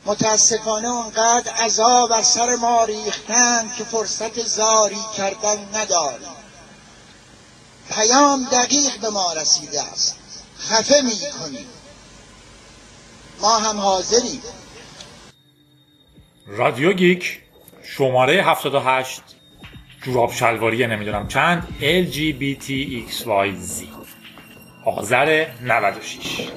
متاسفانه اونقدر عذاب از سر ما ریختند که فرصت زاری کردن نداریم. پیام دقیق به ما رسیده است، خفه می کنیم، ما هم حاضریم. رادیو گیک شماره 78 جوراب شلواری نمیدونم چند LGBTXYZ آذر 96.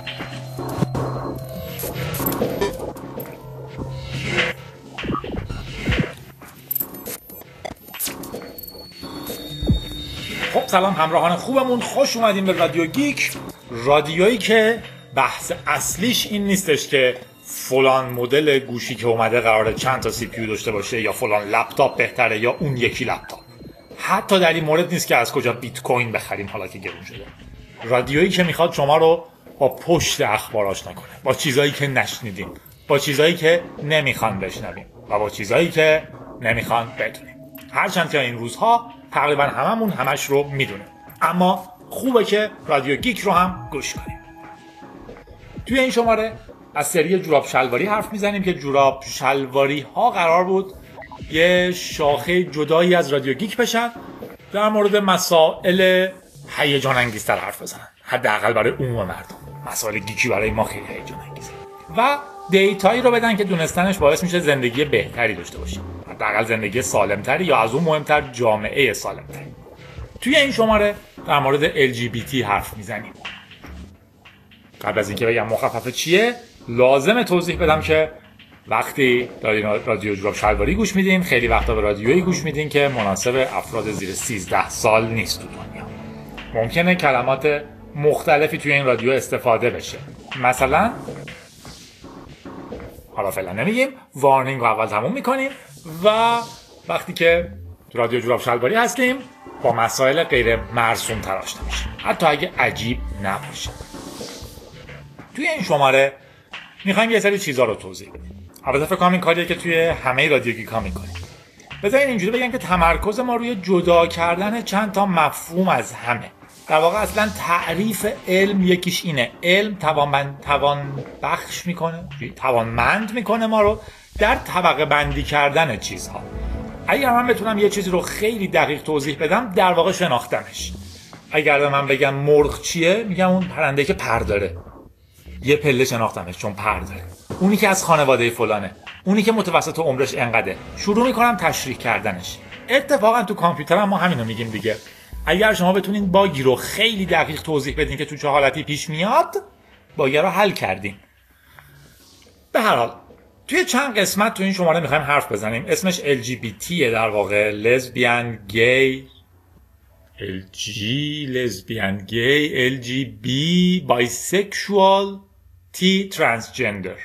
خب سلام همراهان خوبمون، خوش اومدیم به رادیو گیک، رادیویی که بحث اصلیش این نیستش که فلان مدل گوشی که اومده قراره چند تا CPU داشته باشه یا فلان لپتاپ بهتره یا اون یکی لپتاپ. حتی در این مورد نیست که از کجا بیت کوین بخریم حالا که گرون شده. رادیویی که میخواد شما رو با پشت اخبار آشنا کنه، با چیزایی که نشنیدیم، با چیزایی که نمیخوان بشنویم و با چیزایی که نمیخوان بدونیم. هرچند که این روزها تقریبا هممون همش رو میدونیم، اما خوبه که رادیو گیک رو هم گوش کنیم. توی این شماره از سری جوراب شلواری حرف میزنیم که جوراب شلواری ها قرار بود یه شاخه جدایی از رادیو گیک بشن، در مورد مسائل هیجان انگیزتر حرف بزنن، حداقل برای عموم مردم. مسائل گیکی برای ما خیلی هیجان انگیزه و دیتایی رو بدن که دونستنش باعث میشه زندگی بهتری داشته باشیم، حداقل زندگی سالمتری یا از اون مهمتر جامعه سالمتری. توی این شماره در مورد LGBT حرف میزنیم. قبل از اینکه بگم مخفف چیه لازمه توضیح بدم که وقتی دارین رادیو جوراب شلواری گوش میدین خیلی وقتا به رادیویی گوش میدین که مناسب افراد زیر 13 سال نیست تو دنیا. ممکنه کلمات مختلفی توی این رادیو استفاده بشه، مثلا حالا فعلا نمیگیم، وارنینگ رو اول تموم میکنیم و وقتی که رادیو جوراب شلواری هستیم با مسائل غیر مرسوم تر آشنا میشیم، حتی اگه عجیب نباشه. توی این شماره میخوایم یه سری چیزا رو توضیح بدیم. البته فکر کنم این کاریه که توی همه رادیو گیکا میکنیم. بذارین اینجوری بگم که تمرکز ما روی جدا کردن چند تا مفهوم از همه. در واقع اصلا تعریف علم یکیش اینه، علم توانمند میکنه ما رو در طبقه بندی کردن چیزها. اگر من بتونم یه چیزی رو خیلی دقیق توضیح بدم در واقع شناختمش. اگر من بگم مرغ چیه میگم اون پرنده که پر داره، یه پله شناختمش چون پر داره. اونی که از خانواده فلانه، اونی که متوسط عمرش انقدره، شروع میکنم تشریح کردنش. اتفاقا تو کامپیوتر هم ما همینو میگیم دیگه. اگر شما بتونین باگی رو خیلی دقیق توضیح بدین که تو چه حالتی پیش میاد، باگی رو حل کردین. به هر حال توی چند قسمت تو این شماره میخوایم حرف بزنیم. اسمش LGBT در واقع، لزبیان گی، لزبیان گی، LGB، بایسکشوال، T ترانسجندر.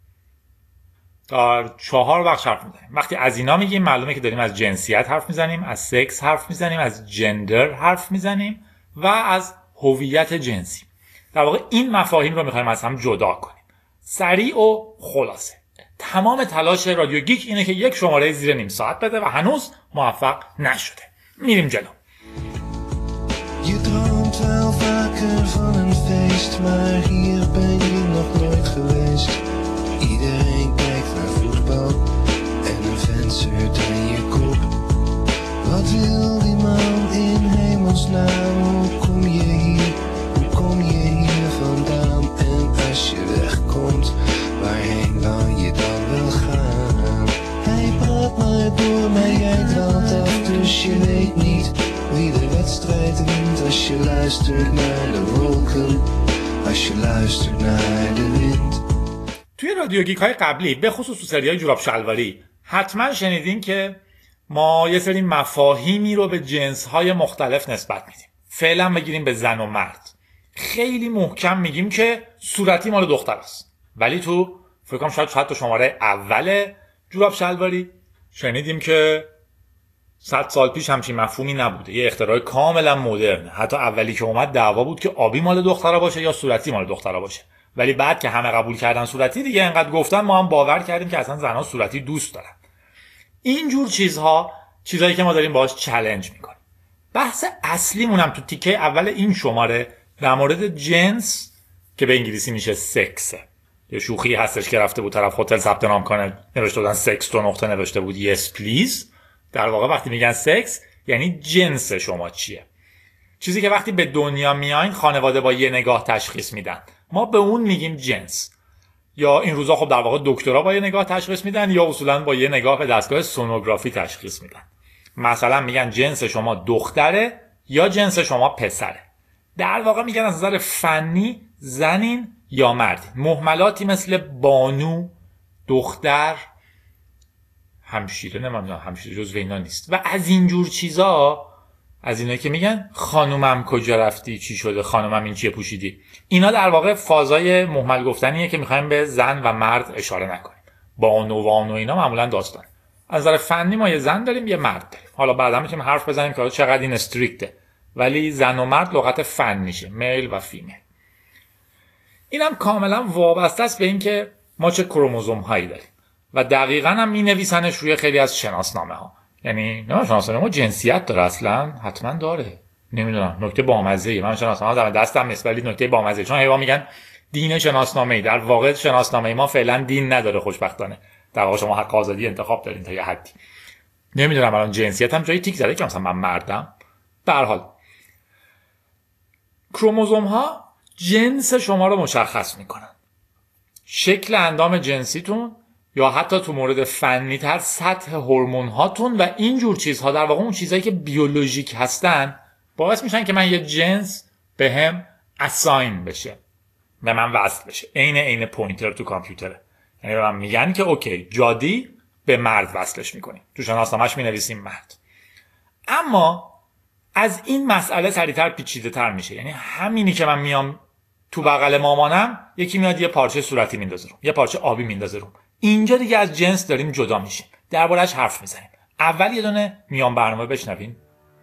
در 4 بخش حرف میزنیم. وقتی از اینا میگیم معلومه که داریم از جنسیت حرف میزنیم، از سکس حرف میزنیم، از جندر حرف میزنیم و از هویت جنسی. در واقع این مفاهیم رو میخوایم از هم جدا کنیم. سریع و خلاصه. تمام تلاش رادیو گیک اینه که یک شماره زیر نیم ساعت bede و هنوز موفق نشده. میریم جلو. Je droomt wel vaker van een feest, maar hier ben je nog nooit geweest. Iedereen kijkt naar voetbal en een vent zeurt aan je kop. Wat wil die man in hemelsnaam? Hoe kom je hier? Hoe kom je hier vandaan? En als je wegkomt, waarheen wou je dan wel gaan? Hij praat maar door, maar jij dwaalt af, dus je weet niet wie de wedstrijd wint. Als je luistert naar de wolken, als je luistert naar de wind. توی رادیو گیک های قبلی به خصوص تو سریای جوراب شلواری حتما شنیدین که ما یه سری مفاهیمی رو به جنس های مختلف نسبت میدیم. فعلا بگیریم به زن و مرد. خیلی محکم میگیم که صورتی مال دختر است، ولی تو فکر کنم شاید تو شماره اول جوراب شلواری شنیدیم که 100 سال پیش همچین مفهومی نبوده، یه اختراع کاملا مدرن. حتی اولی که اومد دعوا بود که آبی مال دخترا باشه یا صورتی مال دخترا باشه، ولی بعد که همه قبول کردن صورتی دیگه انقدر گفتن ما هم باور کردیم که اصلا زنها صورتی دوست دارن. اینجور چیزهایی که ما داریم باهاش چالش میکنیم. بحث اصلیمون هم تو تیکه اول این شماره در مورد جنس که به انگلیسی میشه سکسه. یه شوخی هستش که رفته بود طرف هتل ثبت نام کنه، نوشته بودن سکس 2 نقطه نوشته بود yes please. در واقع وقتی میگن سکس یعنی جنس شما چیه، چیزی که وقتی به دنیا میاین خانواده با یه نگاه تشخیص میدن، ما به اون میگیم جنس. یا این روزا خب در واقع دکترها با یه نگاه تشخیص میدن یا اصولا با یه نگاه به دستگاه سونوگرافی تشخیص میدن. مثلا میگن جنس شما دختره یا جنس شما پسره. در واقع میگن از نظر فنی زنین یا مردین. مهملاتی مثل بانو، دختر، همشیره، نمیدونم همشیره جزو اینا نیست و از اینجور چیزا، از اینایی که میگن خانومم کجا رفتی، چی شده، خانومم این چیه پوشیدی، اینا در واقع فازای مهمل گفتنیه که میخوایم به زن و مرد اشاره نکنیم. بانو و آنو اینا معمولا داستان. از نظر فنی ما یه زن داریم یه مرد داریم. حالا بعدا میتونیم حرف بزنیم که چقدر این استریکته، ولی زن و مرد لغت فنیشه، میل و فیمیل. اینم کاملا وابسته است به اینکه ما چه کروموزوم هایی داریم و دقیقاً هم مینویسنش روی خیلی از شناسنامه ها. یعنی نه شناسنامه ما جنسیت داره، اصلا حتما داره، نمیدونم، نکته بامزه‌ای. من شناسنامه در دستم نیست ولی نکته بامزه‌ای، چون هیوا میگن دین شناسنامه‌ای، در واقع شناسنامه ما فعلا دین نداره خوشبختانه. در واقع شما حق آزادی انتخاب دارین تا یه حدی. نمیدونم الان جنسیتم جایی تیک زده که مثلا من مردم. به هر حال کروموزوم ها جنس شما رو مشخص میکنن. شکل اندام جنسیتون یا حتی تو مورد فنی تر سطح هورمون هاتون و اینجور چیزها، در واقع اون چیزهایی که بیولوژیک هستن باعث میشن که من یه جنس بهم اساین بشه، به من وصل بشه. عین پوینتر تو کامپیوتره. یعنی به من میگن که اوکی جادی به مرد وصلش میکنیم، تو شناسنامه‌اش مینویسیم مرد. اما از این مسئله سریعتر پیچیده تر میشه. یعنی همینی که من میام تو بغل مامانم، یکی میاد یه پارچه صورتی میندازه روم، یه پارچه آبی میندازه روم، اینجا دیگه از جنس داریم جدا میشیم، درباره‌اش حرف میزنیم. اول یه دونه میان برنامه بشنوین.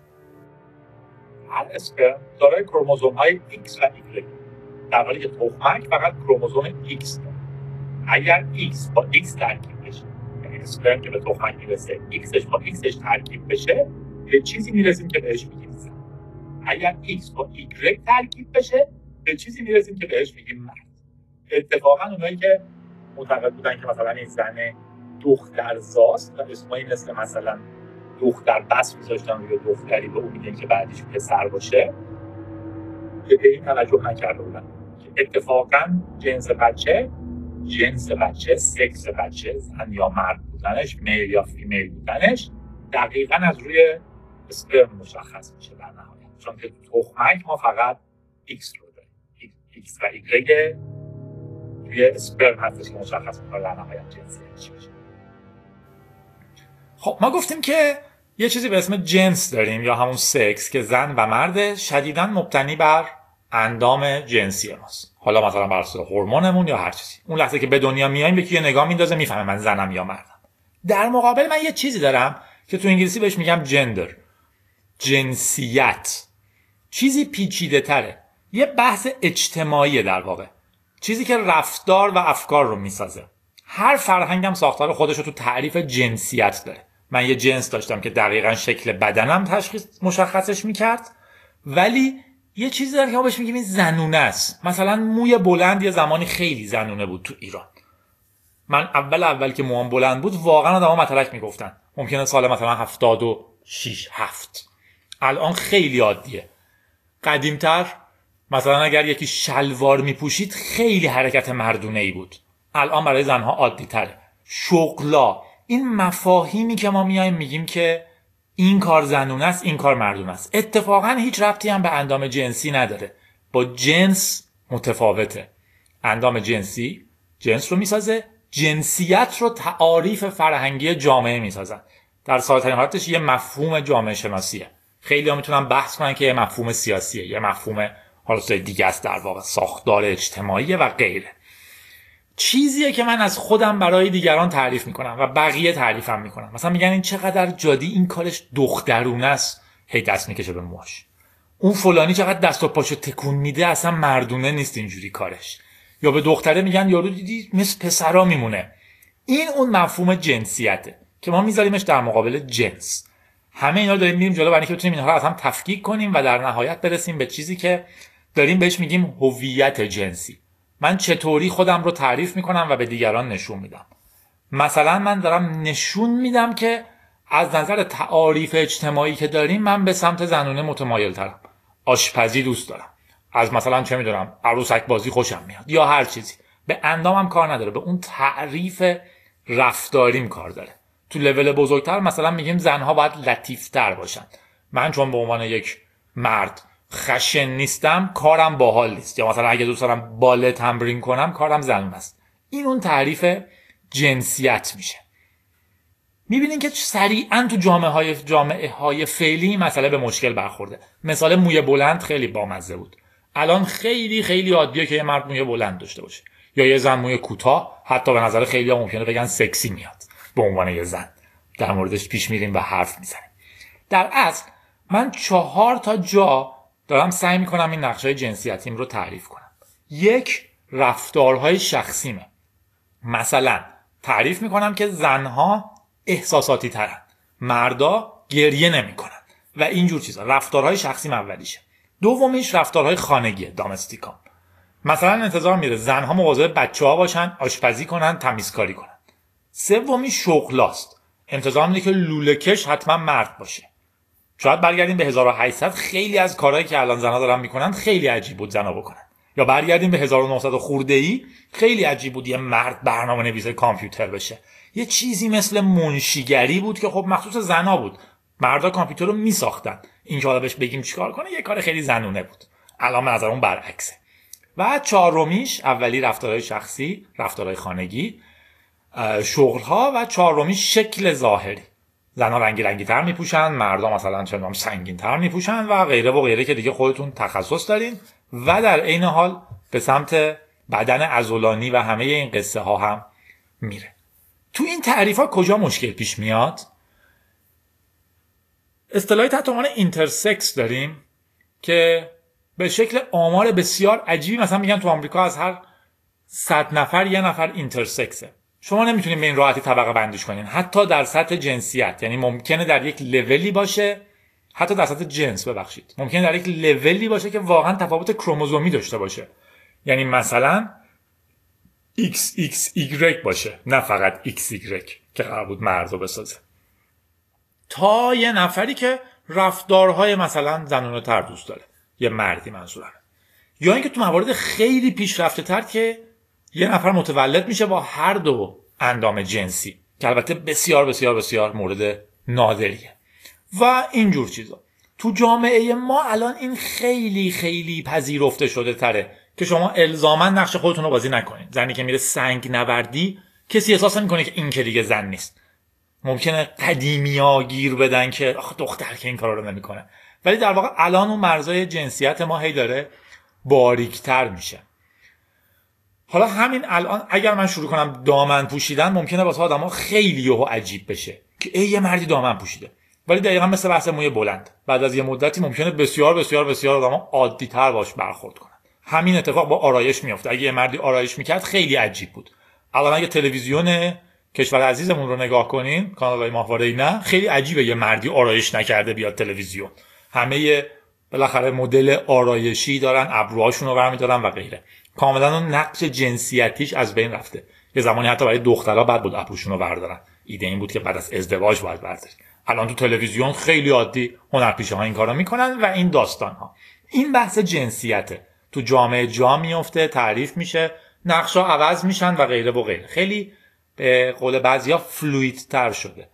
هر اسپرم دارای کروموزوم‌های X و Y، در حالی که تخمک فقط کروموزوم X داره. اگر X با X ترکیب بشه، یعنی اسپرم که به تخمک میرسه Xش با Xش ترکیب بشه، به چیزی میرسیم که بهش میگیم زن. اگر X با Y ترکیب بشه، به چیزی میرسیم که بهش میگیم مرد. اتفاقا اونایی که معتقد بودن که مثلا این زن دخترزاست و اسمایی مثلا دختر بس میذاشتن روی دختری به امید که بعدش پسر باشه، به این توجه نکرده بودن که اتفاقا جنس بچه، سکس بچه، زن یا مرد بودنش، میل یا فیمیل بودنش دقیقا از روی اسپرم مشخص میشه در نهایت. چون که تخمک ما فقط X رو داریم، X و Y روی اسپرم هستش که مشخص میکنه در نهایت جنسیت چی میشه. خب ما گفتیم که یه چیزی به اسم جنس داریم یا همون سکس که زن و مرد، شدیداً مبتنی بر اندام جنسی ماست. حالا مثلا بر اساس هورمونمون یا هر چیزی. اون لحظه که به دنیا میایم یکی یه نگاه میندازه میفهمه من زنم یا مردم. در مقابل من یه چیزی دارم که تو انگلیسی بهش میگم جندر، جنسیت. چیزی پیچیده تره، یه بحث اجتماعیه در واقع، چیزی که رفتار و افکار رو میسازه. هر فرهنگم ساختار خودش رو تو تعریف جنسیت داره. من یه جنس داشتم که دقیقاً شکل بدنم مشخصش میکرد، ولی یه چیزی داره که ما بهش میگیم این زنونه است. مثلا موی بلند یه زمانی خیلی زنونه بود تو ایران. من اول که موام بلند بود واقعا آدم‌ها متلک میگفتن. ممکنه سال مثلا 76 7. الان خیلی عادیه. قدیمتر مثلا اگر یکی شلوار میپوشید خیلی حرکت مردونه‌ای بود. الان برای زنها عادی تره. شغلا، این مفاهیمی که ما میایم میگیم که این کار زنونه است، این کار مردونه است، اتفاقا هیچ ربطی هم به اندام جنسی نداره. با جنس متفاوته. اندام جنسی جنس رو میسازه، جنسیت رو تعاریف فرهنگی جامعه میسازن. در ساده‌ترین حالتش یه مفهوم جامعه شناسیه. خیلی ها میتونن بحث کنن که یه مفهوم سیاسیه، یه مفهوم حالا دیگه است، در واقع ساختار اجتماعی و غیره. چیزیه که من از خودم برای دیگران تعریف میکنم و بقیه تعریفم میکنم. مثلا میگن این چقدر جادی، این کارش دخترونه است، هی دست میکشه به موهاش. اون فلانی چقدر دست و پاشو تکون میده، اصلا مردونه نیست اینجوری کارش. یا به دختره میگن یارو دیدی مثل پسرا میمونه. این اون مفهوم جنسیته که ما میذاریمش در مقابل جنس. همه اینا رو داریم میریم جلو برای اینکه بتونیم اینها رو از هم تفکیک کنیم و در نهایت برسیم به چیزی که داریم بهش میگیم هویت جنسی. من چطوری خودم رو تعریف میکنم و به دیگران نشون میدم. مثلا من دارم نشون میدم که از نظر تعاریف اجتماعی که داریم من به سمت زنونه متمایل ترم، آشپزی دوست دارم، از مثلا چه میدونم عروسک بازی خوشم میاد یا هر چیزی. به اندامم کار نداره، به اون تعریف رفتاریم کار داره. تو لول بزرگتر مثلا میگیم زنها باید لطیفتر باشن. من چون به عنوان یک مرد خشن نیستم کارم باحال نیست، یا مثلا اگه دوست دارم باله تمرین کنم کارم زنون است. این اون تعریف جنسیت میشه. میبینین که سریعا تو جامعه های فعلی مسئله به مشکل برخورده. مثال موی بلند خیلی بامزه بود. الان خیلی خیلی عادیه که یه مرد موی بلند داشته باشه یا یه زن موی کوتاه. حتی به نظر خیلی ها ممکنه بگن سکسی میاد به عنوان یه زن. در موردش پیش میریم و حرف میزنیم. در اصل من 4 تا جا دارم سعی میکنم این نقشای جنسیتیم رو تعریف کنم. 1. رفتارهای شخصیمه. مثلا تعریف میکنم که زنها احساساتی ترن، مردا گریه نمیکنن و اینجور چیزا. رفتارهای شخصیم اولیشه. دومیش رفتارهای خانگیه، دامستیکام. مثلا انتظار میره زنها مواظب بچه‌ها باشن، آشپزی کنن، تمیزکاری کنن. سومی شغلاست. انتظار میره که لوله‌کش حتما مرد باشه. شاید برگردیم به 1800، خیلی از کارهایی که الان زنها دارن میکنن خیلی عجیب بود زنها بکنن. یا برگردیم به 1900 خورده‌ای، خیلی عجیب بود یه مرد برنامه‌نویس کامپیوتر بشه. یه چیزی مثل منشیگری بود که خب مخصوص زنها بود. مردا کامپیوتر رو میساختن. این که حالا بهش بگیم چیکار کنه یه کار خیلی زنونه بود. الان به نظر اون برعکسه. و 4میش اولی رفتارهای شخصی، رفتارهای خانگی، شغل‌ها، و 4میش شکل ظاهری. زنها رنگی تر میپوشن، مردا مثلا چندان سنگین تر میپوشن و غیره و غیره که دیگه خودتون تخصص دارین. و در عین حال به سمت بدن عضلانی و همه این قصه ها هم میره. تو این تعریف ها کجا مشکل پیش میاد؟ اصطلاحی تحت عنوان اینترسکس داریم که به شکل آمار بسیار عجیبی مثلا میگن تو آمریکا از هر 100 نفر 1 نفر اینترسکسه. شما نمیتونید به این راحتی طبقه بندیش کنین، حتی در سطح جنسیت. یعنی ممکنه در یک لولی باشه، حتی در سطح جنس ببخشید، ممکنه در یک لولی باشه که واقعا تفاوت کروموزومی داشته باشه. یعنی مثلا XXY باشه، نه فقط XY که قرار بود مرد رو بسازه، تا یه نفری که رفتارهای مثلا زنونه تر دوست داره، یه مردی منظورم. یا اینکه تو موارد خیلی پیشرفته تر که یه نفر متولد میشه با هر دو اندام جنسی، که البته بسیار بسیار بسیار مورد نادریه و اینجور چیزا. تو جامعه ما الان این خیلی خیلی پذیرفته شده تره که شما الزاما نقش خودتون رو بازی نکنید. زنی که میره سنگ نوردی کسی احساس نمیکنه که این که دیگه زن نیست. ممکنه قدیمی‌ها گیر بدن که آخه دختر که این کارا رو نمیکنه، ولی در واقع الان اون مرزای جنسیت ما هی داره باریک‌تر میشه. حالا همین الان اگر من شروع کنم دامن پوشیدن ممکنه واسه آدم‌ها خیلی یهو عجیب بشه که ای یه مردی دامن پوشیده. ولی دقیقاً مثل بحث موی بلند، بعد از یه مدتی ممکنه بسیار بسیار بسیار آدم‌ها عادی‌تر باش برخورد کنن. همین اتفاق با آرایش میفته. اگه یه مردی آرایش میکرد خیلی عجیب بود. الان اگه تلویزیون کشور عزیزمون رو نگاه کنین، کانال‌های ماهواره‌ای، نه خیلی عجیبه یه مردی آرایش نکرده بیاد تلویزیون. همه بالاخره مدل آرایشی دارن، ابروهاشون رو برمی‌دارن و غیره. کاملا اون نقش جنسیتیش از بین رفته. یه زمانی حتی برای دخترها بد بود ابروشون رو بردارن. ایده این بود که بعد از ازدواج باید برداری. الان تو تلویزیون خیلی عادی هنرپیشه‌ها این کارو میکنن و این داستان‌ها. این بحث جنسیته. تو جامعه جا میفته، تعریف میشه، نقشا عوض میشن و غیره و غیره. خیلی به قول بعضیا فلویدتر شده،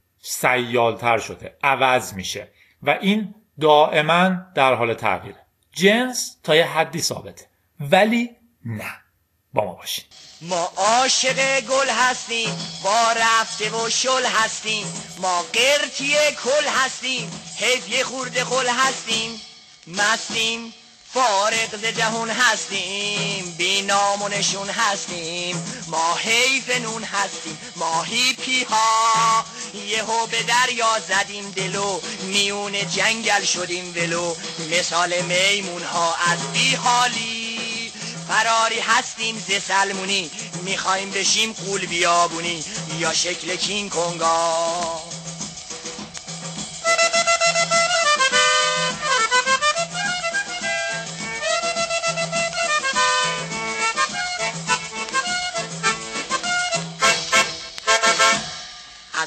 سیالتر شده، عوض میشه و این دائما در حال تغییره. جنس تا یه حدی ثابته، ولی نه. با ما باشین. ما عاشق گل هستیم، با رفته و شل هستیم، ما قرتی کل هستیم، هدیه خورده قل هستیم، مستیم فارغ ز جهون هستیم، بی نام و نشون هستیم، ما حیف نون هستیم، ما هیپی ها یهو به دریا زدیم دلو، میون جنگل شدیم ولو، مثال میمون ها از بی حالی فراری هستیم ز سلمونی، میخوایم بشیم قول بیابونی یا شکل کینگ کنگا.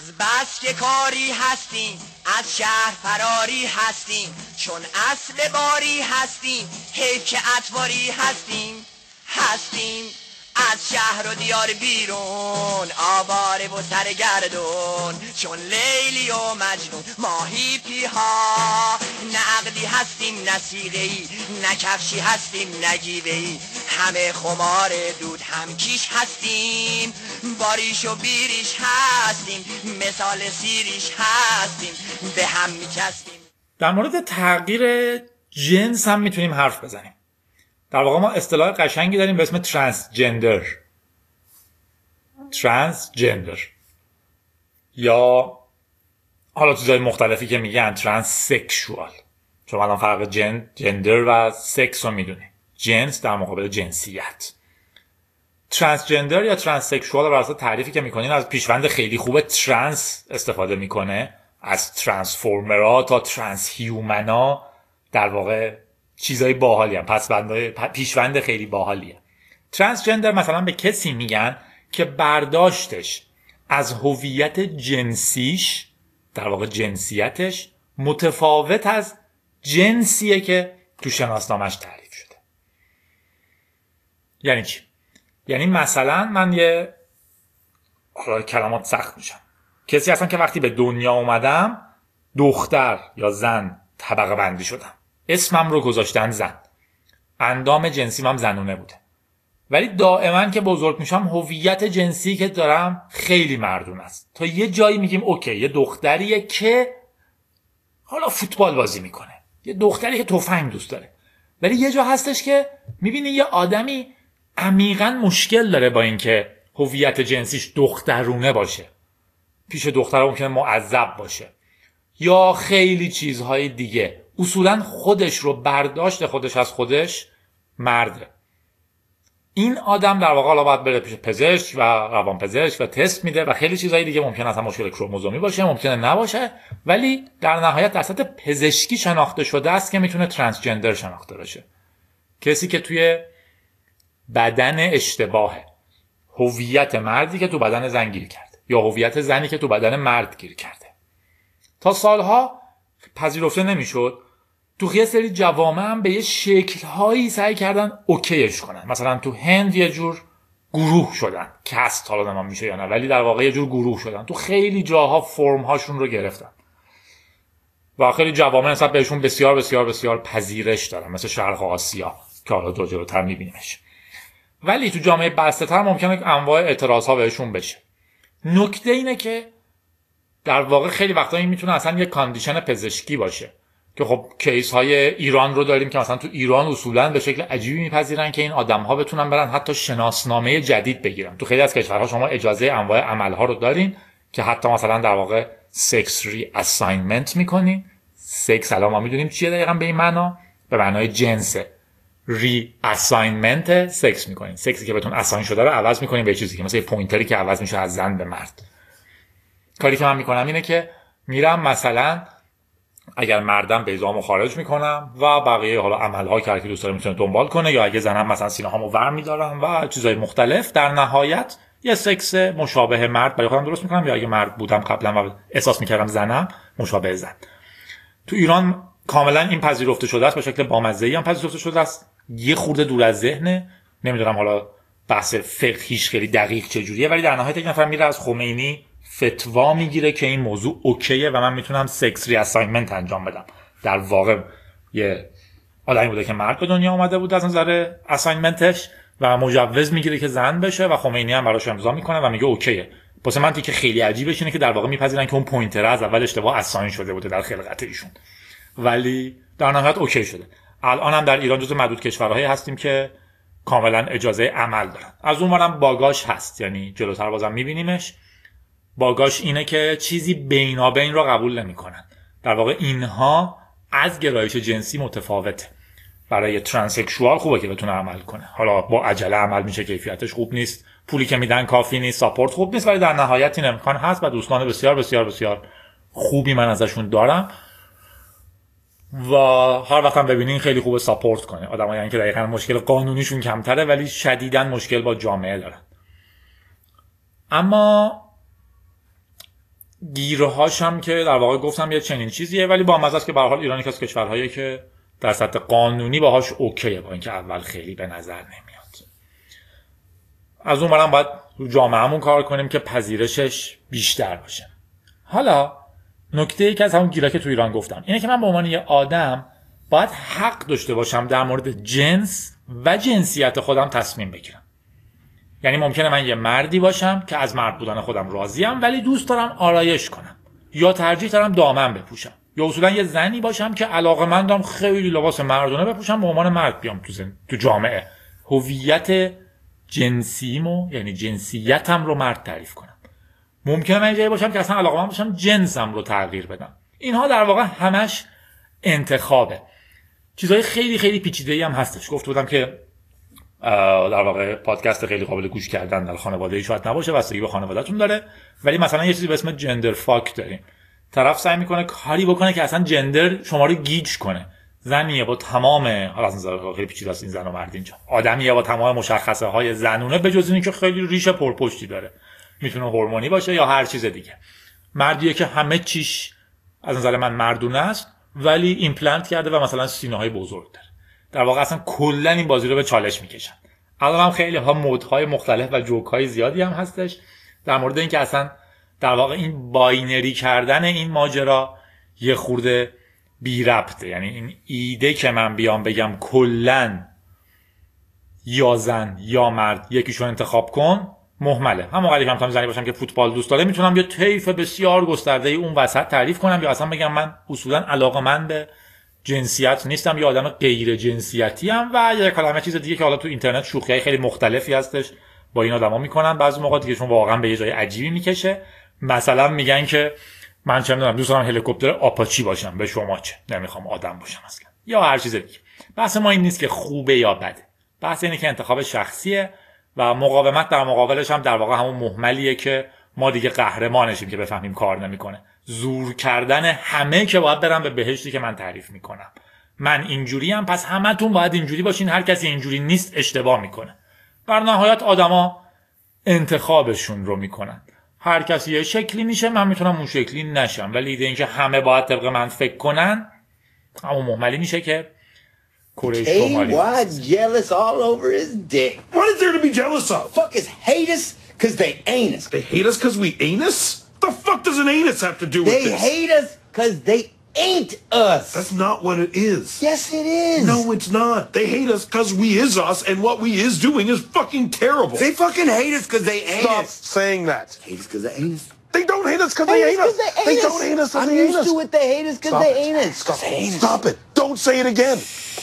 از بس که کاری هستیم از شهر فراری هستیم، چون اصل باری هستیم حیف که اطواری هستیم. از شهر و دیار بیرون آواره و سرگردون، چون لیلی و مجنون ماهی پیها. نه عقلی هستیم نه صیغه‌ای، نه کفشی هستیم نه گیوه‌ای، همه خمار دود هم کیش هستیم. باریش و بیریش هستیم، مثال سیریش هستیم، به هم میچستیم. در مورد تغییر جنس هم میتونیم حرف بزنیم. در واقع ما اصطلاح قشنگی داریم به اسم ترانسجندر یا حالا چیزهای مختلفی که میگن ترانسسکشوال، چون الان فرق جندر و سکس رو میدونیم. جنس در مقابل جنسیت. ترانسجندر یا ترانسسکشوال بر اساس تعریفی که میکنین از پیشوند خیلی خوبه ترانس استفاده میکنه، از ترانسفورمرها تا ترانس هیومنا، در واقع چیزای باحالی هم، پیشوند خیلی باحالیه. ترانسجندر مثلا به کسی میگن که برداشتش از هویت جنسیش، در واقع جنسیتش متفاوت از جنسیه که تو شناسنامش تعریف شده. یعنی چی؟ یعنی مثلا من حالا کلمات سخت میشن، کسی هستم که وقتی به دنیا اومدم دختر یا زن طبقه بندی شدم، اسمم رو گذاشتن زن، اندام جنسیم هم زنونه بوده، ولی دائما که بزرگ میشم هویت جنسی که دارم خیلی مردون است. تا یه جایی میگیم اوکی یه دختریه که حالا فوتبال بازی میکنه، یه دختری که تفنگ دوست داره. ولی یه جا هستش که میبینی یه آدمی عمیقاً مشکل داره با اینکه هویت جنسیش دخترونه باشه، پیش دختر ممکنه معذب باشه یا خیلی چیزهای دیگه. اصولاً خودش رو برداشت خودش از خودش مرده. این آدم در واقع حالا باید بره پیش پزشک و روانپزشک و تست میده و خیلی چیزهای دیگه، ممکنه اصلا مشکل کروموزومی باشه، ممکنه نباشه، ولی در نهایت در سطح پزشکی شناخته شده است که میتونه ترانسجندر شناخته بشه. کسی که توی بدن اشتباهه، هویت مردی که تو بدن زن گیر کرده یا هویت زنی که تو بدن مرد گیر کرده. تا سالها پذیرفته نمیشد. تو یه سری جوامع هم به یه شکل‌هایی سعی کردن اوکیش کنن. مثلا تو هند یه جور گروه شدن، کست حالا نام میشه یا نه، ولی در واقع یه جور گروه شدن. تو خیلی جاها فرم‌هاشون رو گرفتن و خیلی جوامع نسبت بهشون بسیار بسیار بسیار پذیرش دارن، مثل شرق آسیا که حالا جلوتر می‌بینیمش. ولی تو جامعه بسته‌تر ممکنه انواع اعتراض‌ها بهشون بشه. نکته اینه که در واقع خیلی وقتا این میتونه اصلا یه کاندیشن پزشکی باشه که خب کیس های ایران رو داریم که مثلا تو ایران اصولا به شکل عجیبی میپذیرن که این آدم ها بتونن برن حتی شناسنامه جدید بگیرن. تو خیلی از کشورها شما اجازه انواع عمل ها رو دارین که حتی مثلا در واقع سکس ری اساینمنت میکنین. سکس الان ما میدونیم چیه دقیقاً به این معنا، به معنای جنسه. ری اساینمنت سکس میکنین، سکسی که بهتون اساین شده رو عوض میکنین به چیزی که مثلا پوینتری که عوض میشه از زن به مرد. کاری که من میکنم اینه که میرم مثلا اگر مردم بیضامو خارج میکنم و بقیه حالا عملها که هرکی دوست داره میتونه دنبال کنه، یا اگه زنم مثلا سینه‌هامو ور میدارم و چیزای مختلف، در نهایت یه سکس مشابه مرد برای خودم درست میکنم، یا اگه مرد بودم قبلا و احساس میکردم زنم، مشابه زن. تو ایران کاملا این پذیرفته شده است، به شکل بامزه‌ای هم پذیرفته شده است. یه خورده دور از ذهنه، نمیدونم حالا بحث فقهیش خیلی دقیق چجوریه، ولی در نهایت یک نفر میره از خمینی فتوا میگیره که این موضوع اوکیه و من میتونم سکس ری اساینمنت انجام بدم. در واقع یه آدمی بوده که مرد به دنیا اومده بود از نظر اساینمنتش و مجوز میگیره که زن بشه و خمینی هم براش امضا میکنه و میگه اوکیه. واسه من که خیلی عجیبه اینه که در واقع میپذیرن که اون پوینتر از اول اشتباه اساین شده بوده در خلقت ایشون، ولی در نهایت اوکی شده. الان هم در ایران جزو معدود کشورهایی هستیم که کاملا اجازه عمل دارن. از اونورم باگاش هست، یعنی جلوتر بازم میبینیمش. باگاش اینه که چیزی بینابین رو قبول نمی‌کنن. در واقع اینها از گرایش جنسی متفاوته. برای ترانسکشوال خوبه که بتونه عمل کنه، حالا با عجله عمل میشه، کیفیتش خوب نیست، پولی که میدن کافی نیست، ساپورت خوب نیست، ولی در نهایت این امکان هست و دوستان بسیار بسیار بسیار خوبی من ازشون دارم و هر وقت هم ببینین خیلی خوبه ساپورت کنه. آدمایی که دقیقاً مشکل قانونیشون کمتره ولی شدیداً مشکل با جامعه دارن. اما گیرهاش هم که در واقع گفتم یه چنین چیزیه، ولی با مزه است که به هر حال ایران یکی از کشورهایی که در سطح قانونی باهاش اوکیه، با اینکه اول خیلی به نظر نمیاد. از اون برم باید رو جامعهمون کار کنیم که پذیرشش بیشتر باشه. حالا نکته ای که از همون گیرا که تو ایران گفتم اینه که من به عنوان یه آدم باید حق داشته باشم در مورد جنس و جنسیت خودم تصمیم بگیرم. یعنی ممکنه من یه مردی باشم که از مرد بودن خودم راضیم ولی دوست دارم آرایش کنم، یا ترجیح دارم دامن بپوشم، یا اصولا یه زنی باشم که علاقه‌مندم خیلی لباس مردونه بپوشم به عنوان مرد بیام تو جامعه. هویت جنسیمو یعنی جنسیتم رو مرد تعریف کنم. ممکنه من جایی باشم که اصلا علاقه‌مند باشم جنسم رو تغییر بدم. اینها در واقع همش انتخابه. چیزای خیلی خیلی پیچیده‌ای هم هستش. گفته بودم که در واقع پادکست خیلی قابل گوش کردن در خانواده‌ای شاید نباشه، بستگی به خانواده‌تون داره، ولی مثلا یه چیزی به اسم جندر فاک داریم. طرف سعی میکنه کاری بکنه که اصلا جندر شما رو گیج کنه. زنیه با تمام، حالا اصلا خیلی پیچیده است این زن و مرد اینجا، آدمیه با تمام مشخصه های زنونه به جز اینکه خیلی ریش پرپشتی داره، میتونه هورمونی باشه یا هر چیز دیگه. مردیه که همه چیش از نظر من مردونه است ولی ایمپلنت کرده و مثلا سینه‌های بزرگ داره. در واقع اصلا کلا این بازی رو به چالش میکشن. الان هم خیلی ها مودهای مختلف و جوک‌های زیادی هم هستش در مورد اینکه اصلا در واقع این باینری کردن این ماجرا یه خورده بی ربطه. یعنی این ایده که من بیام بگم کلن یا زن یا مرد یکیشو انتخاب کن مهمله. همون قدری که من زنی باشم که فوتبال دوست داره میتونم یه طیف بسیار گسترده اون وسط تعریف کنم، یا اصلا بگم من اصولا علاقه‌مند به جنسیت نیستم یا آدم غیر جنسیتی ام، و یه کلمه چیز دیگه که حالا تو اینترنت شوخی‌های خیلی مختلفی هستش با این آدما میکنن بعضی موقع دیگه، چون واقعا به یه جای عجیبی میکشه. مثلا میگن که من چه میدونم دوست دارم هلیکوپتر آپاچی باشم، به شما چه، نمیخوام آدم باشم اصلا، یا هر چیز دیگه. بحث ما این نیست که خوبه یا بده، بحث اینه که انتخاب شخصیه و مقاومت در مقابلش هم در واقع همون مهملیه که ما دیگه قهرمانشیم که بفهمیم کار نمیکنه. زور کردن همه که باید برن به بهشتی که من تعریف میکنم. من اینجوریم پس همتون باید اینجوری باشین، هر کسی اینجوری نیست اشتباه میکنه. در نهایت آدما انتخابشون رو میکنن، هر کسی یه شکلی میشه، من میتونم اون شکلی نشم، ولی ایده اینکه همه باید طبق من فکر کنن همون مهملی میشه که کره شمالی jealous all over his dick. What is there to be jealous of? Fuckers hate us cause they ain't us. They hate us cause we ain't us? The fuck does an anus have to do with They this? hate us cause they ain't us. That's not what it is. Yes, it is. No, it's not. They hate us cause we is us, and what we is doing is fucking terrible. They fucking hate us cause they ain't Stop us. saying that. Hate us cause they ain't us. They don't hate us cause they ain't us. They don't hate us cause they ain't us. I'm used to it. They hate us cause they ain't us. Stop it. Don't say it again.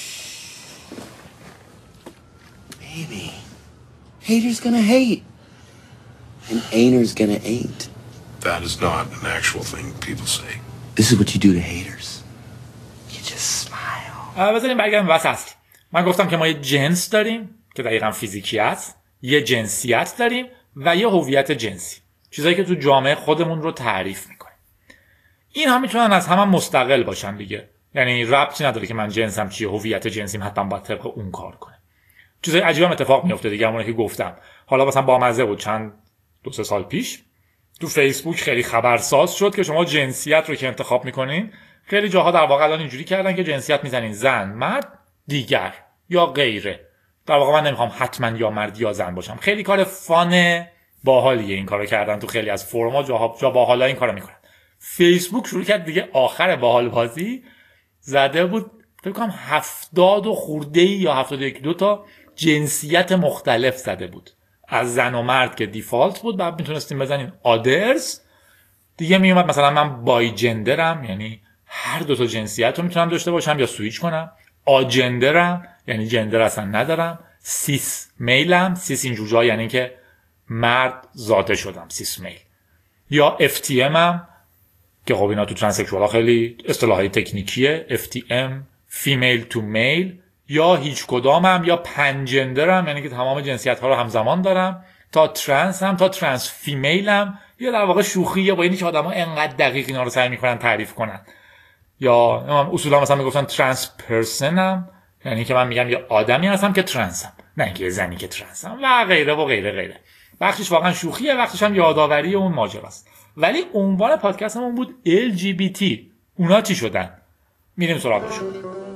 Baby, haters gonna hate. And ain'ters gonna ain't. That is not an actual thing people say. This is what you do to haters. You just smile. بذاریم برگردیم واسه اصل. من گفتم که ما یه جنس داریم که دقیقاً فیزیکی است، یه جنسیت داریم و یه هویت جنسی، چیزایی که تو جامعه خودمون رو تعریف میکنیم. این هم میتونن از هم مستقل باشن دیگه، یعنی ربطی نداره که من جنسم چیه، هویت جنسیم حتما باید طبق اون کار کنه. چیزای عجیبی هم اتفاق میفته دیگه، همونی که گفتم. حالا مثلا بامزه بود چند 2-3 سال پیش تو فیسبوک خیلی خبرساز شد که شما جنسیت رو که انتخاب میکنین، خیلی جاها در واقع الان اینجوری کردن که جنسیت میزنین زن، مرد، دیگر یا غیره. در واقع من نمیخوام حتما یا مرد یا زن باشم. خیلی کار فان باحالیه این کارو کردن تو خیلی از فرما، جا باحالا این کارو میکنن. فیسبوک شروع کرد دیگه آخر باحال بازی زده بود فکر کنم 70 و خورده یا 71 تا جنسیت مختلف زده بود، از زن و مرد که دیفالت بود، بعد میتونستیم بزنین آدرز دیگه، میومد مثلا من بای جندرم، یعنی هر دو تا جنسیت رو میتونم داشته باشم یا سویچ کنم، آجندرم یعنی جندر اصلا ندارم، سیس میلم، سیس اینجور جا یعنی که مرد ذاته شدم، سیس میل، یا FTM هم که خب اینا تو ترانسکشوال ها خیلی اصطلاحای تکنیکیه، FTM فیمیل تو میل، یا هیچ کدامم، یا پنجندرم یعنی که تمام جنسیت ها رو همزمان دارم، تا ترنس هم، تا ترنس فیمیلم، یا در واقع شوخیه با اینی که آدما انقدر دقیق اینا رو سعی میکنن تعریف کنن. یا اصولا مثلا میگفتن ترنس پرسنم، یعنی که من میگم یه آدمی هستم که ترنسم، نه اینکه یه زنی که ترنسم، و غیره و غیره غیره. بخشش واقعا شوخیه، بخشش هم یادآوری اون ماجراست. ولی عنوان پادکستمون بود LGBT. اونا چی شدن؟ میریم سراغشون.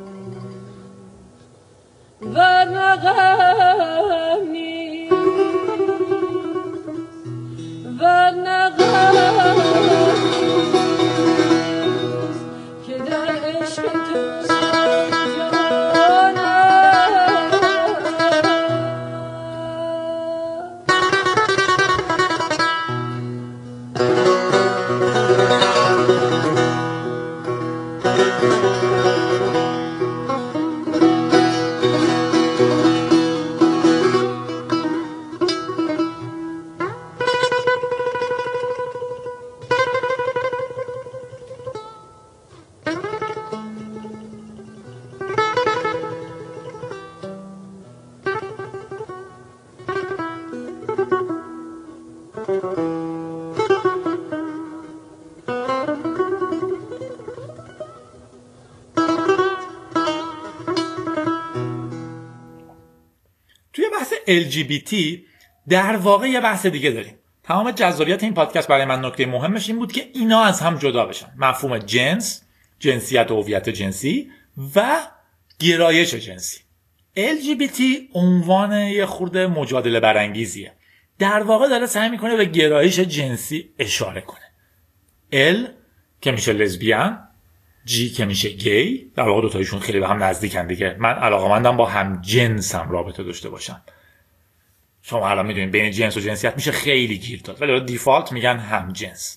و نغمی و نغمی که در عشق تو LGBT در واقع یه بحث دیگه داریم. تمام جذابیت این پادکست برای من نکته مهمش این بود که اینا از هم جدا بشن. مفهوم جنس، جنسیت و هویت جنسی و گرایش جنسی. LGBT عنوان یه خورده مجادله برانگیزیه. در واقع داره سعی میکنه به گرایش جنسی اشاره کنه. L که میشه لزبیان، G که میشه گی. در واقع دوتایشون خیلی به هم نزدیکن دیگه. من علاقه‌مندم با هم جنسم رابطه داشته باشم. شما الان میدونید بین جنس و جنسیت میشه خیلی گیر داد، ولی دیفالت میگن هم جنس.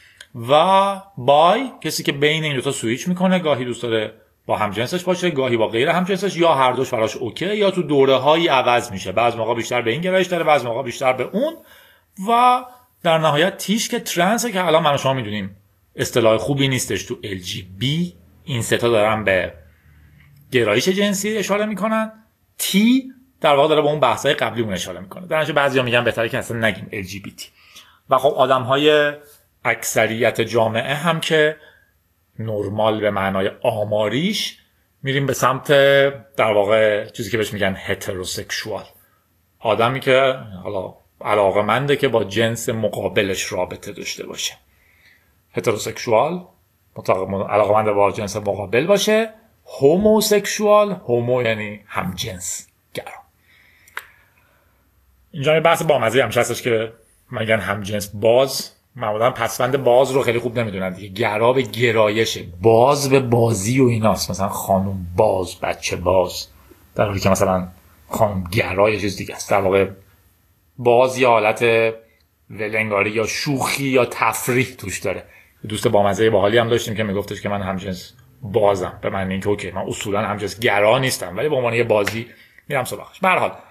و بای کسی که بین این دوتا سویچ میکنه، گاهی دوست داره با هم جنسش باشه، گاهی با غیر هم جنسش، یا هر دوش براش اوکی، یا تو دوره‌هایی عوض میشه. بعضی موقع بیشتر به این گرایش داره، بعضی موقع بیشتر به اون. و در نهایت تیش که ترنسه که الان من و شما میدونیم اصطلاح خوبی نیستش تو LGB. این سه تا دارن به گرایش جنسی اشاره میکنن. تی در واقع داره به اون بحث‌های قبلیمون اشاره میکنه. در نتیجه بعضیا میگن بهتره که اصلا نگیم LGBT. و خب آدم‌های اکثریت جامعه هم که نرمال به معنای آماریش میریم به سمت در واقع چیزی که بهش میگن هتروسکشوال. آدمی که حالا علاقه‌منده که با جنس مقابلش رابطه داشته باشه. هتروسکشوال علاقه‌مند با جنس مقابل باشه. هوموسکشوال، هومو یعنی هم جنس گرا. اینجا یه بحث بامزه هم هستش که میگن هم جنس باز. معمولا پسوند باز رو خیلی خوب نمیدونن دیگه. گرا به گرایشه، باز به بازی و ایناست. مثلا خانم باز، بچه باز، در حالی که مثلا خانم گرا یه چیز دیگه است. در واقع باز یه حالت ولنگاری یا شوخی یا تفریح توش داره. دوست بامزه باحالی هم داشتیم که میگفتش که من همجنس بازم، به معنی اینکه اوکی من اصولا همجنس گرا نیستم ولی به عنوان یه بازی میرم سراغش. به هر حال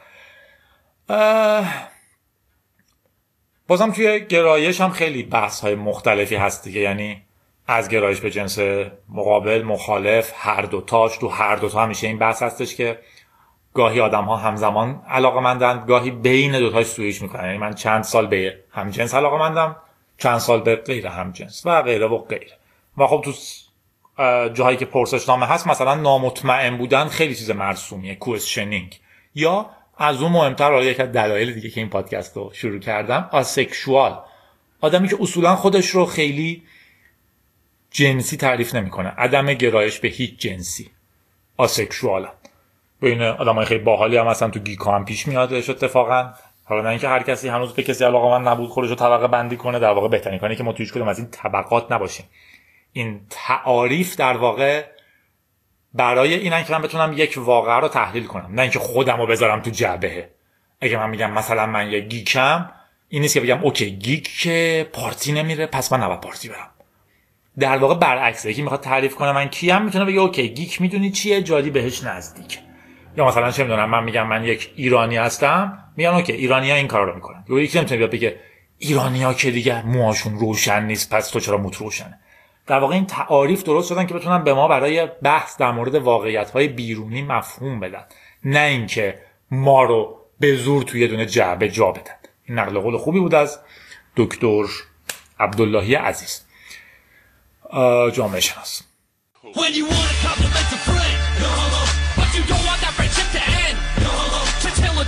بازم توی گرایش هم خیلی بحث های مختلفی هست دیگه. یعنی از گرایش به جنس مقابل، مخالف، هر دوتاش. تو هر دوتا همیشه این بحث هستش که گاهی آدم ها همزمان علاقه‌مندند، گاهی بین دوتاش سویچ میکنن. یعنی من چند سال به همجنس علاقه‌مندم، چند سال به غیر همجنس و غیره و غیره. و خب تو جاهایی که پرسشنامه هست مثلا نامطمئن بودن خیلی چیز مرسومیه، کوئسشنینگ. یا از اون مهمتر، حالا یک از دلایل دیگه که این پادکست رو شروع کردم، آسکشوال. آدمی که اصولا خودش رو خیلی جنسی تعریف نمیکنه، عدم گرایش به هیچ جنسی، آسکشوال. بین آدمای خیلی باحالی هم مثلا تو گیکا هم پیش میادش اتفاقا. حالا نه اینکه هر کسی هنوز به کسی علاقه‌مند نبود خودش رو طبقه بندی کنه، در واقع بهترین کاری که ما تو هیچ کدوم از این طبقات نباشیم. این تعاریف در واقع برای اینن که من بتونم یک واقعه رو تحلیل کنم، نه اینکه خودم رو بذارم تو جعبه. اگه من میگم مثلا من یه گیکم، این نیست که بگم اوکی گیک که پارتی نمیره پس من نباید پارتی برم. در واقع برعکسه. یکی میخواد تعریف کنه من کیم، میتونه بگه اوکی گیک میدونی چیه، جادی بهش نزدیک. یا مثلا چه میدونم من میگم من یک ایرانی هستم، میگن اوکی ایرانی‌ها این کارا رو میکنن. یا یکی نمیتونه بیاد بگه ایرانی‌ها که دیگه موهاشون روشن نیست پس تو چرا موت روشنه. در واقع این تعاریف درست شدن که بتونن به ما برای بحث در مورد واقعیت‌های بیرونی مفهوم بدن، نه اینکه ما رو به زور توی یه دونه جعبه جا بدن. این نقل قول خوبی بود از دکتر عبداللهی عزیز، جامعه شناس.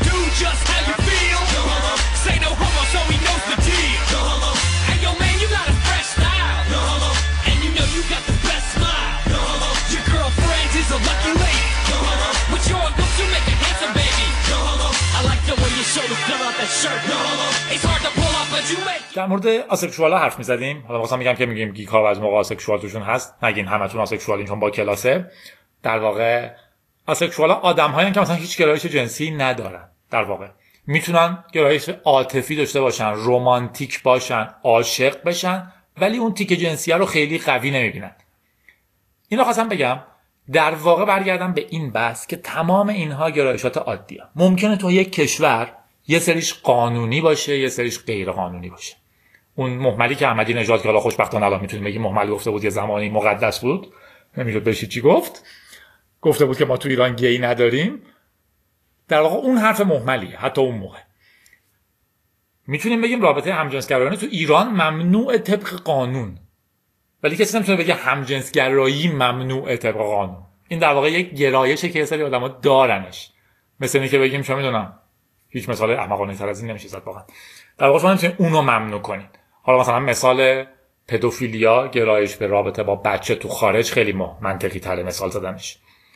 Just how you feel. Say no homo so he knows the deal. Hey yo man, you gotta در مورد آسکشوالا حرف می‌زدیم. حالا واسه میگم که میگیم گیک ها از موقع آسکشوال توشون هست، نگین همتون آسکشوالین چون با کلاسه. در واقع آسکشوالا آدم‌هایی که مثلا هیچ گرایش جنسی ندارن. در واقع میتونن گرایش عاطفی داشته باشن، رمانتیک باشن، عاشق بشن، ولی اون تیک جنسیه رو خیلی قوی نمیبینن. اینو خواستم بگم در واقع برگردم به این بحث که تمام اینها گرایشات عادیه. ممکنه تو یک کشور یه سریش قانونی باشه، یه سریش غیر قانونی باشه. اون مهملی که احمدی نژاد که حالا خوشبختانه الان میتونیم بگیم مهمل گفته بود، یه زمانی مقدس بود، نمیشد بهش چی گفته بود که ما تو ایران گی نداریم. در واقع اون حرف مهملیه. حتی اون موقع میتونیم بگیم رابطه همجنسگرایانه تو ایران ممنوع طبق قانون، ولی کسی نمیتونه بگه همجنسگرایی ممنوع طبق قانون. این در واقع یک گرایشه که یه سری آدما دارنش. مثل اینکه بگیم چه میدونم، هیچ مثال احمقانه تر از این نمیشه زد واقعا. در واقع شما نمیتونید اونو ممنوع کنین. حالا مثلا مثال پدوفیلیا، گرایش به رابطه با بچه تو خارج خیلی منطقی تره مثال زدنش.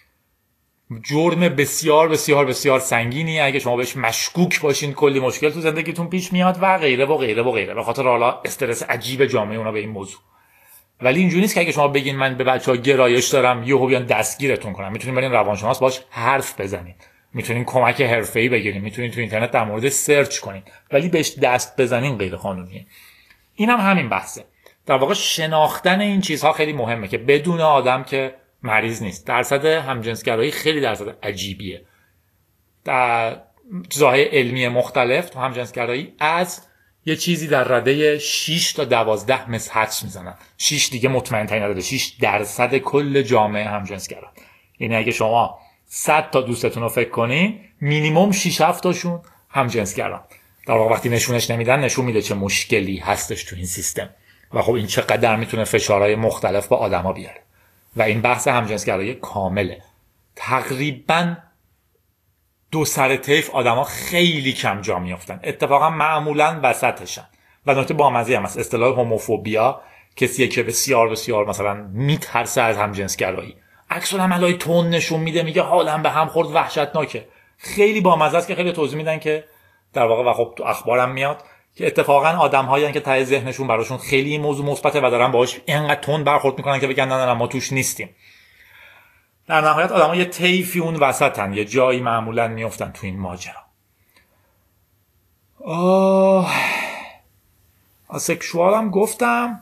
جرم بسیار بسیار بسیار سنگینی، اگه شما بهش مشکوک باشین کلی مشکل تو زندگیتون پیش میاد و غیره و غیره و غیره، به خاطر حالا استرس عجیب جامعه اونا به این موضوع. ولی اینجوری نیست که اگه شما بگین من به بچه‌ها گرایش دارم یهو بیان دستگیرتون کنن. میتونین برین روانشناس باش حرف بزنین، میتونین کمک حرفه‌ای بگیرین، میتونین تو اینترنت در موردش سرچ کنین، ولی بهش دست بزنین غیر قانونیه. اینم همین بحثه. در واقع شناختن این چیزها خیلی مهمه که بدون آدم که مریض نیست. درصد همجنسگرایی خیلی درصد عجیبیه. در چیزهای علمی مختلف تو همجنسگرایی از یه چیزی در رده 6 تا 12 مثل حدس میزنن. 6 دیگه مطمئن ترین عدده، 6% کل جامعه همجنسگرا. یعنی اگه شما 100 تا دوستتون رو فکر کنین، مینیمم 6-7 تاشون همجنسگران. در واقع وقتی نشونش نمیدن نشون میده چه مشکلی هستش تو این سیستم و خب این چقدر میتونه فشارهای مختلف با آدما بیاره. و این بحث همجنسگرایی کامله. تقریباً دو سر طیف آدما خیلی کم جا میافتن، اتفاقا معمولاً وسطشن. و نکته بامزه هم هست، اصطلاح هوموفوبیا کسیه که بسیار بسیار مثلا میترسه از همجنسگرایی، عکس العملای تون نشون میده، میگه حالم به هم خورد، وحشتناکه. خیلی بامزه است که خیلی توضیح میدن که در واقع و خب تو اخبارم میاد که اتفاقا آدم‌هایی که ته ذهنشون براشون خیلی این موضوع مثبته و دارن باهاش اینقدر تون برخورد میکنن که بگن نه ما توش نیستیم. در نهایت آدم‌ها یه طیفی اون وسطن، یه جایی معمولا میافتن تو این ماجرا. آسکشوال هم گفتم.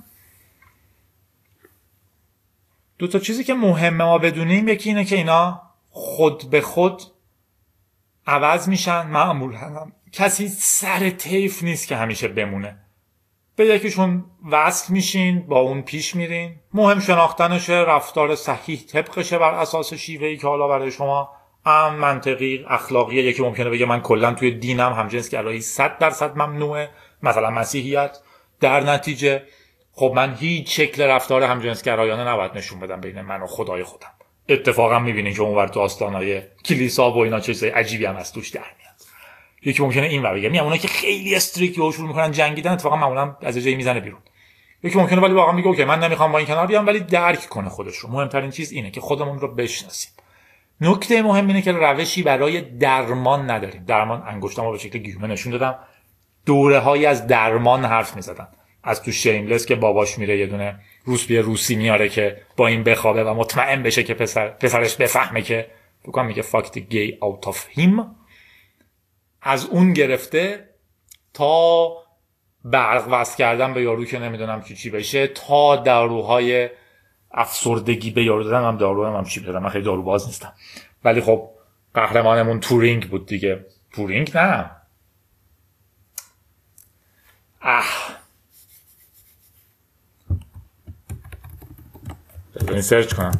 دو تا چیزی که مهمه ما بدونیم، یکی اینه که اینا خود به خود عوض میشن. معمولا کسی سر طیف نیست که همیشه بمونه. به یکیشون وصل میشین، با اون پیش میرین. مهم شناختنشه، رفتار صحیح طبقشه بر اساس شیوهی که حالا برای شما امن، منطقی، اخلاقیه. یکی ممکنه بگه من کلا توی دینم همجنسگرایی 100% ممنوعه، مثلا مسیحیت. در نتیجه خب من هیچ شکل رفتار همجنسگرایانه نباید نشون بدم بین من و خدای خودم. اتفاقا میبینین که اونور تو آستانهای کلیسا و اینا چیزای عجیبی هم از توش در میاد. یکی ممکنه این ور بگه میام اونایی که خیلی استریک و شروع میکنن جنگیدن، اتفاقا معمولا از جایی میزنه بیرون. یکی ممکنه ولی واقعا میگه اوکی من نمیخوام با این کنار بیام، ولی درک کنه خودش رو. مهمترین چیز اینه که خودمون رو بشناسیم. نکته مهم اینه که روشی برای درمان نداریم. درمان انگشتامو به شکل گیومه نشون دادم. دوره‌هایی از درمان حرف میزدن. از تو شیملس که باباش میره یه دونه روسی میاره که با این بخوابه و مطمئن بشه که پسرش بفهمه که فکر میگه fuck the gay out of him. از اون گرفته تا برق وصل کردن به یارو که نمیدونم چی بشه، تا داروهای افسردگی به یارو دادن. هم دارو هم چی بدم، من خیلی دارو باز نیستم، ولی خب قهرمانمون تورینگ بود دیگه. تورینگ نه بذارین سرچ کنم.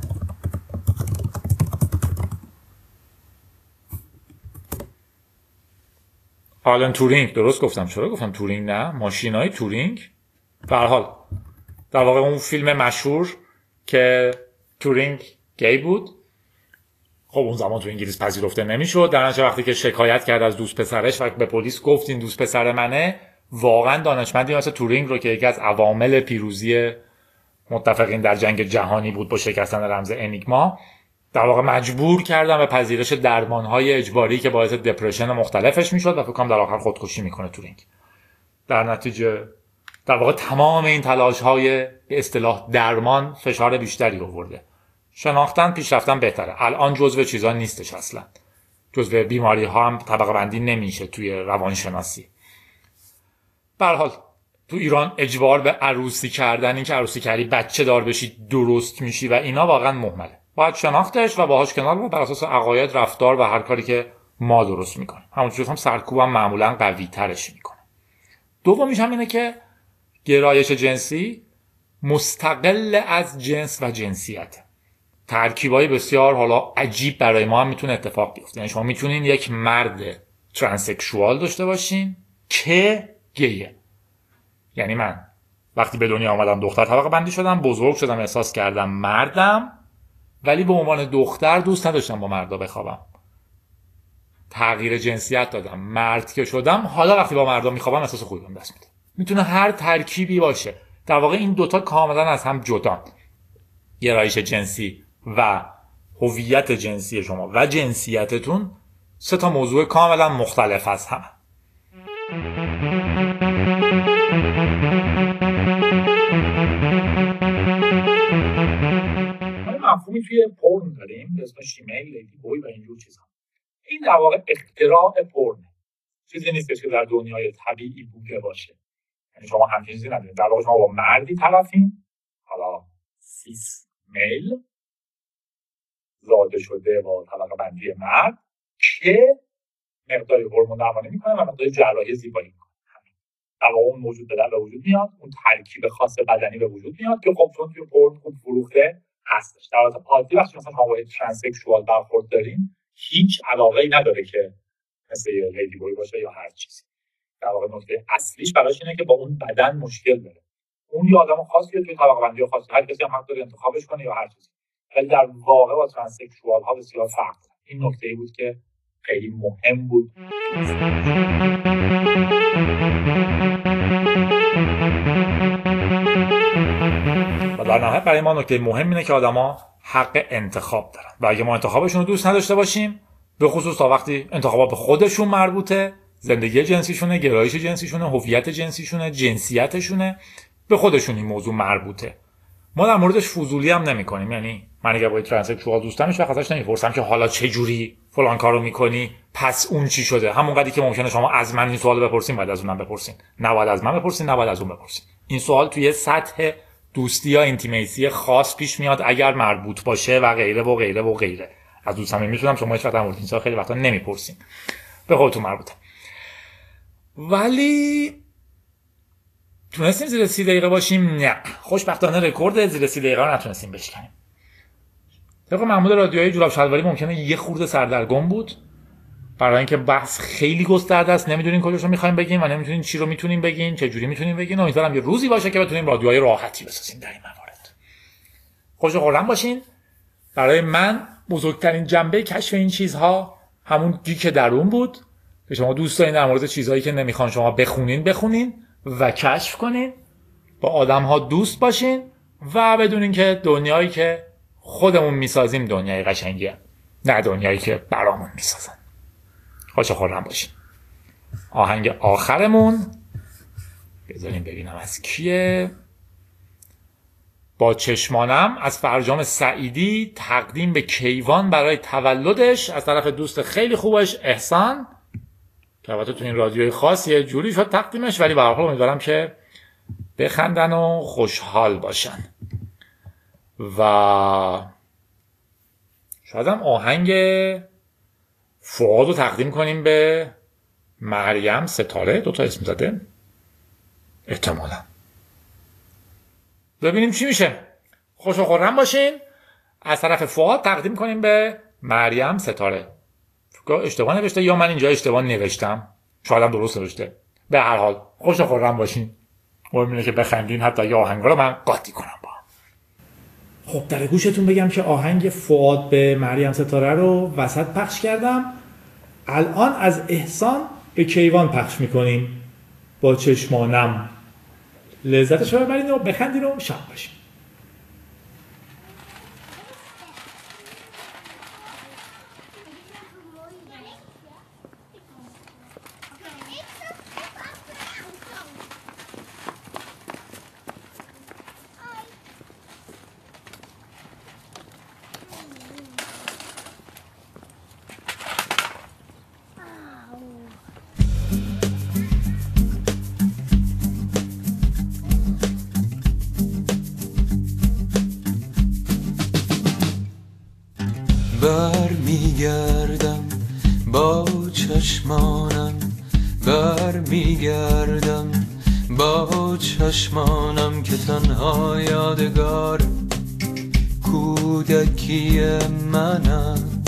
آلن تورینگ، درست گفتم؟ چرا گفتم تورینگ؟ نه، ماشینای تورینگ. به هر حال در واقع اون فیلم مشهور که تورینگ گی بود، خب اون زمان تو انگلیس پذیرفته نمیشد. در نتیجه وقتی که شکایت کرد از دوست پسرش و به پلیس گفت این دوست پسر منه، واقعا دانشمندی مثل تورینگ رو که یکی از عوامل پیروزی متفقین در جنگ جهانی بود با شکستن رمز انیگما، در واقع مجبور کردن به پذیرش درمان‌های اجباری که باعث دپرشن مختلفش میشد و فکر کنم در آخر خودکشی میکنه تورینگ. در نتیجه در واقع تمام این تلاش‌های به اصطلاح درمان فشار بیشتری آورده. شناختن پیشرفتن بهتره. الان جزو چیزا نیستش اصلا. جزو بیماری ها هم طبقه بندی نمیشه توی روانشناسی. به هر حال تو ایران اجبار به عروسی کردن، این که عروسی کردی بچه دار بشی درست میشی و اینا واقعا مهمله. باید شناختش و باهاش کنار بود بر اساس عقاید، رفتار و هر کاری که ما درست میکنیم. همونجوری هم سرکوبم معمولا قوی ترش میکنه. دومیش هم اینه که گرایش جنسی مستقل از جنس و جنسیت. ترکیبای بسیار حالا عجیب برای ما هم میتونه اتفاق بیفته. یعنی شما میتونین یک مرد ترانسکشوال داشته باشین که گیه. یعنی من وقتی به دنیا آمدم دختر طبقه بندی شدم، بزرگ شدم، احساس کردم مردم، ولی به عنوان دختر دوست نداشتم با مردا بخوابم. تغییر جنسیت دادم، مرد که شدم، حالا وقتی با مردا میخوابم احساس خوبی بهم دست میده. میتونه هر ترکیبی باشه. در واقع این دوتا کاملا از هم جدان. گرایش جنسی و هویت جنسی شما و جنسیتتون سه تا موضوع کاملا مختلف از هم. ما مفهومی توی پورن داریم به اسم شیمیل، لیدی بوی و اینجور چیزا. این در واقع اختراع پورن. چیزی نیست که در دنیای طبیعی بوده باشه. یعنی شما همچین چیزی ندارید. در واقع شما با مردی طرفین، حالا سیس میل زاده شده با طبقه بندی مرد که مقداری هورمون درمانی میکنه و مقداری جراحی زیبایی میکنه. در واقع اون موجود به وجود میاد، اون ترکیب خاص بدنی به وجود میاد که خب چون توی پورن خوب فروخته هستش. در حالت عادی وقتی مثلا شما با ترانسکشوال برخورد دارین، هیچ علاقه‌ای نداره که مثل لیدی بوی باشه یا هر چیزی. در واقع نکته اصلیش براش اینه که با اون بدن مشکل داره. اون یه آدم خاصیه توی طبقه بندی خاص، هر کسی هم حق داره انتخابش کنه یا هر چیزی. ولی در واقع با ترانسکشوال ها بسیار فرق داره. این نکته‌ای بود که خیلی مهم بود. و در نهایت برای ما نکته مهم اینه که آدما حق انتخاب دارن و اگه ما انتخابشون رو دوست نداشته باشیم، به خصوص تا وقتی انتخابات به خودشون مربوطه، زندگی جنسیشونه، گرایش جنسیشونه، هویت جنسیشونه، جنسیتشونه، به خودشون این موضوع مربوطه. ما در موردش فضولی هم نمی‌کنیم. یعنی من اگه با ترانسکشوال دوستم هیچ وقت ازش نمیپرسم که حالا چه جوری فلان کارو می‌کنی، پس اون چی شده. همون قدری که ممکنه شما از من این سوالو بپرسین، بعد از اونم بپرسین. نباید از من بپرسین، نباید از اون بپرسین. این سوال توی سطح دوستی یا اینتیمیسی خاص پیش میاد اگر مربوط باشه و غیره و غیره و غیره. از دوست صمیمی می‌شدم شما هیچ وقت در مورد این سوال خیلی وقتا نمیپرسین. به خودتون مربوطه. ولی تونستیم زیر 30 دقیقه باشیم؟ نه. خوشبختانه رکورد زیر 30 دقیقه رو نتونستیم بشکنیم. طبق معمول رادیویی جوراب شلواری ممکنه یه خورده سردرگم بود. برای اینکه بحث خیلی گسترده است، نمیدونین کجاشو می‌خوایم بگیم و نمی‌دونین چی رو می‌تونیم بگین، چه جوری می‌تونیم بگین. امیدوارم یه روزی باشه که بتونیم رادیوهای راحتی بسازیم در این موارد. خوش و خرم باشین. برای من بزرگترین جنبه کشف این چیزها همون گیک درون بود که شما دوست دارین در مورد چیزهایی که نمیخوان شما بخونین و کشف کنین، با آدم‌ها دوست باشین و بدونین که دنیایی که خودمون میسازیم دنیای قشنگیه، نه دنیایی که برامون میسازن. خوش و خرم باشین. آهنگ آخرمون بذارین ببینم از کیه. با چشمانم از فرجام سعیدی، تقدیم به کیوان برای تولدش از طرف دوست خیلی خوبش احسان، که البته تو این رادیوی خاص یه جوری شد تقدیمش، ولی به هر حال امیدوارم که بخندن و خوشحال باشن. و شاید هم آهنگ فؤاد رو تقدیم کنیم به مریم ستاره، 2 تا اسم زده احتمالا. ببینیم چی میشه. خوش و خرم باشین. از طرف فؤاد تقدیم کنیم به مریم ستاره. اشتباه نوشته یا من اینجا اشتباه نوشتم، شاید هم درست نوشته. به هر حال خوش و خرم باشین. امیدوارم که بخندین، حتی یا آهنگا رو من قاطی کنم با. خب در گوشتون بگم که آهنگ فؤاد به مریم ستاره رو وسط پخش کردم. الان از احسان به کیوان پخش میکنیم. با چشمانم. لذتش رو ببرین و بخندین و شاد باشین. میگردم با چشمانم، بر میگردم با چشمانم که تنها یادگار کودکی منم،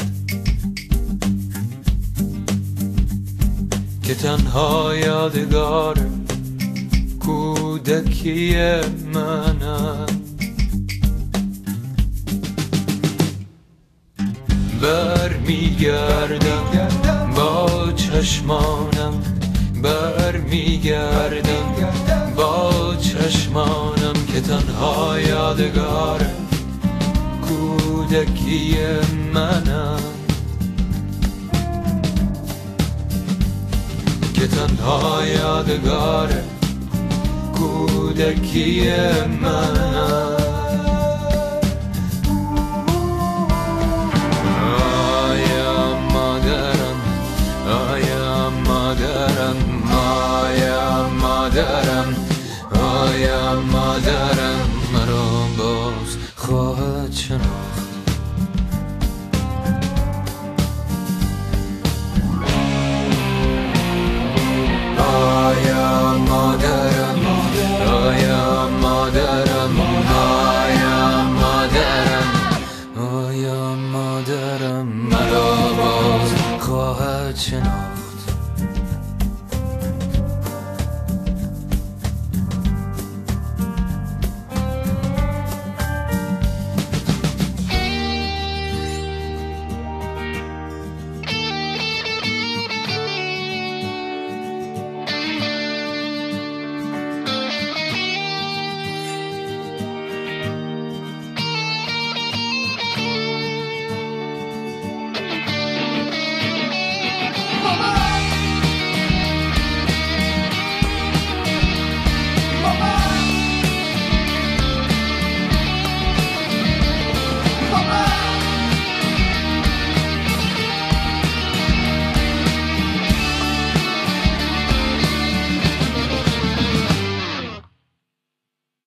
که تنها یادگار کودکی منم. بر میگردم با چشمانم، بر میگردم با چشمانم که تنها یادگار کودکی منم، که تنها یادگار کودکی منم.